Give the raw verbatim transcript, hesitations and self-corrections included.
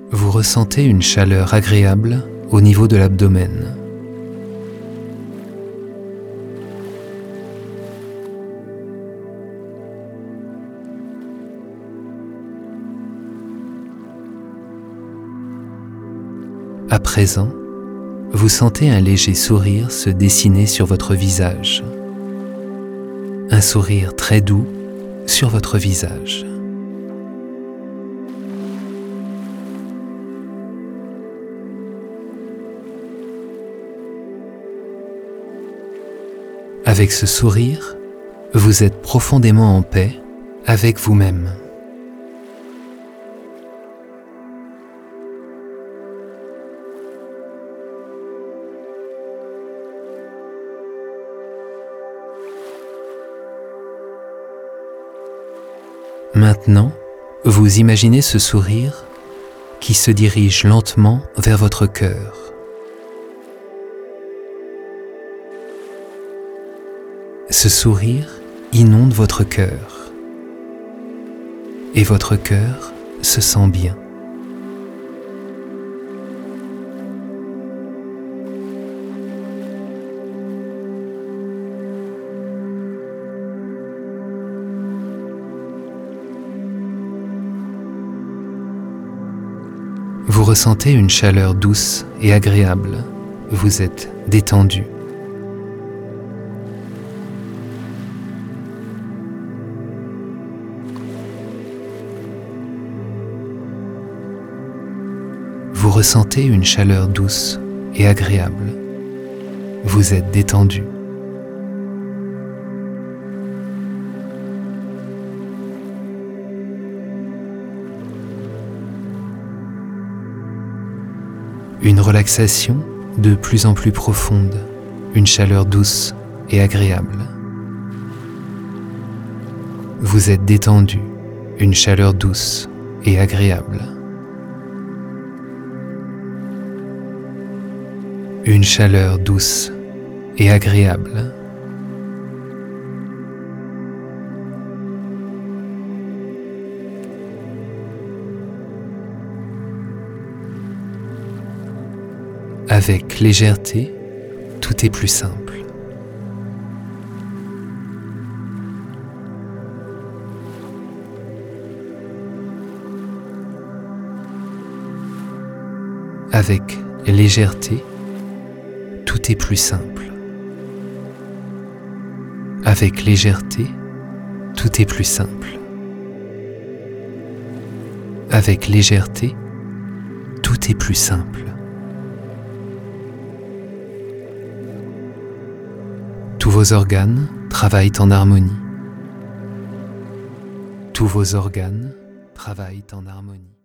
vous ressentez une chaleur agréable au niveau de l'abdomen. À présent, vous sentez un léger sourire se dessiner sur votre visage. Un sourire très doux sur votre visage. Avec ce sourire, vous êtes profondément en paix avec vous-même. Maintenant, vous imaginez ce sourire qui se dirige lentement vers votre cœur. Ce sourire inonde votre cœur et votre cœur se sent bien. Vous ressentez une chaleur douce et agréable. Vous êtes détendu. Vous ressentez une chaleur douce et agréable. Vous êtes détendu. Une relaxation de plus en plus profonde, une chaleur douce et agréable. Vous êtes détendu, une chaleur douce et agréable. Une chaleur douce et agréable. Avec légèreté, tout est plus simple. Avec légèreté, tout est plus simple. Avec légèreté, tout est plus simple. Avec légèreté, tout est plus simple. Tous vos organes travaillent en harmonie. Tous vos organes travaillent en harmonie.